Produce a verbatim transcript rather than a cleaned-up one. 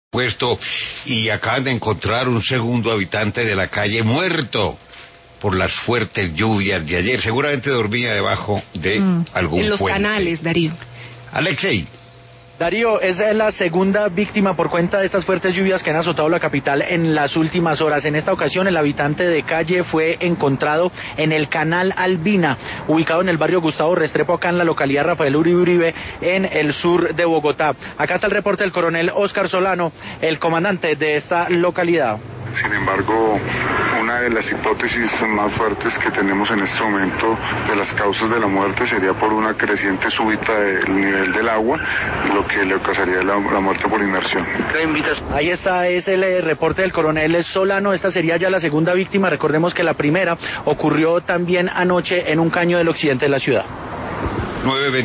Puesto y acaban de encontrar un segundo habitante de la calle muerto por las fuertes lluvias de ayer. Seguramente dormía debajo de mm, algún en los puente. canales, Darío. Alexei. Darío, es la segunda víctima por cuenta de estas fuertes lluvias que han azotado la capital en las últimas horas. En esta ocasión, el habitante de calle fue encontrado en el canal Albina, ubicado en el barrio Gustavo Restrepo, acá en la localidad Rafael Uribe Uribe, en el sur de Bogotá. Acá está el reporte del coronel Oscar Solano, el comandante de esta localidad. Sin embargo, una de las hipótesis más fuertes que tenemos en este momento de las causas de la muerte sería por una creciente súbita del nivel del agua, lo que le ocasionaría la, la muerte por inmersión. Ahí está, es el eh, reporte del coronel Solano. Esta sería ya la segunda víctima. Recordemos que la primera ocurrió también anoche en un caño del occidente de la ciudad. nueve